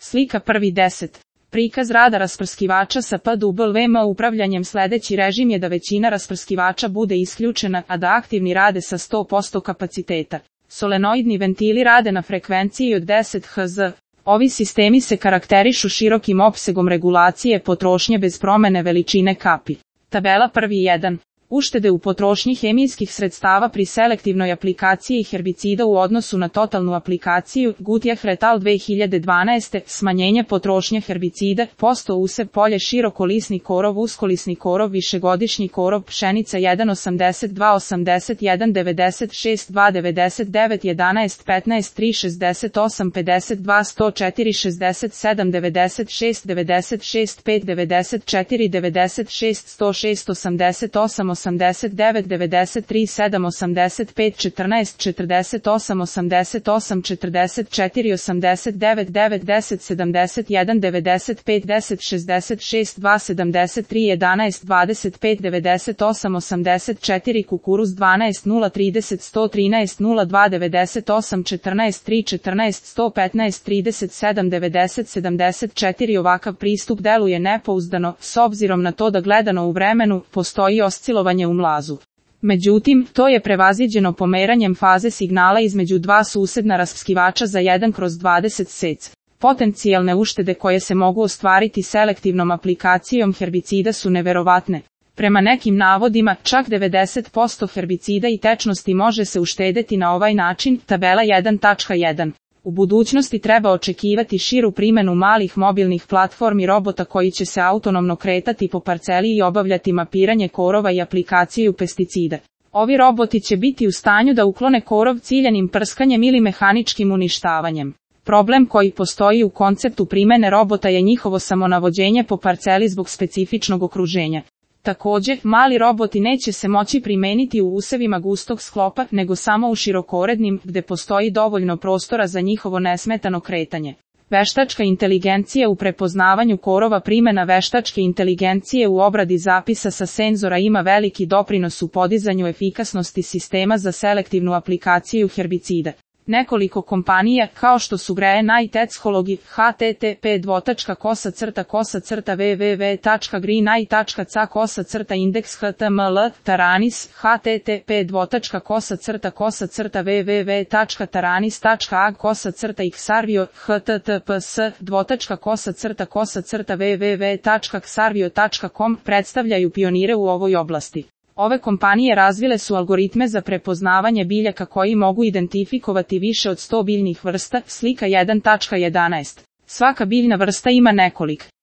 Slika 1.10. Prikaz rada rasprskivača sa PWM upravljanjem. Sledeći režim je da većina rasprskivača bude isključena, a da aktivni rade sa 100% kapaciteta. Solenoidni ventili rade na frekvenciji od 10 Hz. Ovi sistemi se karakterišu širokim opsegom regulacije potrošnje bez promene veličine kapi. Tabela 1.1. Uštede u potrošnji hemijskih sredstava pri selektivnoj aplikaciji herbicida u odnosu na totalnu aplikaciju. Gutjeh et al. 2012. Smanjenje potrošnje herbicida, posto usjev polje širokolisni korov, uskolisni korov, višegodišnji korov, pšenica 1,82, 81, 96, 2, 99, 11, 15, 3, 68, 52, 104, 67, 96, 96, 5, 94, 96, 106, 88, 89, 93, 7, 85, 14, 48, 88, 44, 89, 9, 10, 71, 95, 10, 66, 2, 73, 11, 25, 98, 84, kukuruz 12, 0, 30, 113, 02, 98, 14, 3, 14, 115, 37, 90, 74. Ovakav pristup deluje nepouzdano, s obzirom na to da gledano u vremenu, postoji oscilovanje u mlazu. Međutim, to je prevaziđeno pomeranjem faze signala između dva susedna rasprskivača za 1/20 sec. Potencijalne uštede koje se mogu ostvariti selektivnom aplikacijom herbicida su neverovatne. Prema nekim navodima, čak 90% herbicida i tečnosti može se uštedeti na ovaj način. Tabela 1.1. U budućnosti treba očekivati širu primjenu malih mobilnih platformi robota koji će se autonomno kretati po parceli i obavljati mapiranje korova i aplikaciju pesticida. Ovi roboti će biti u stanju da uklone korov ciljanim prskanjem ili mehaničkim uništavanjem. Problem koji postoji u konceptu primjene robota je njihovo samonavođenje po parceli zbog specifičnog okruženja. Također, mali roboti neće se moći primeniti u usevima gustog sklopa, nego samo u širokorednim, gde postoji dovoljno prostora za njihovo nesmetano kretanje. Veštačka inteligencija u prepoznavanju korova. Primjena veštačke inteligencije u obradi zapisa sa senzora ima veliki doprinos u podizanju efikasnosti sistema za selektivnu aplikaciju herbicida. Nekoliko kompanija, kao što su Green i Technology, http://www.greeneye.ca/index html, Taranis, http://www.taranis.ag/xarvio, https://www.xarvio.com, predstavljaju pionire u ovoj oblasti. Ove kompanije razvile su algoritme za prepoznavanje biljaka koji mogu identifikovati više od 100 biljnih vrsta. Slika 1.11. Svaka biljna vrsta ima nekoliko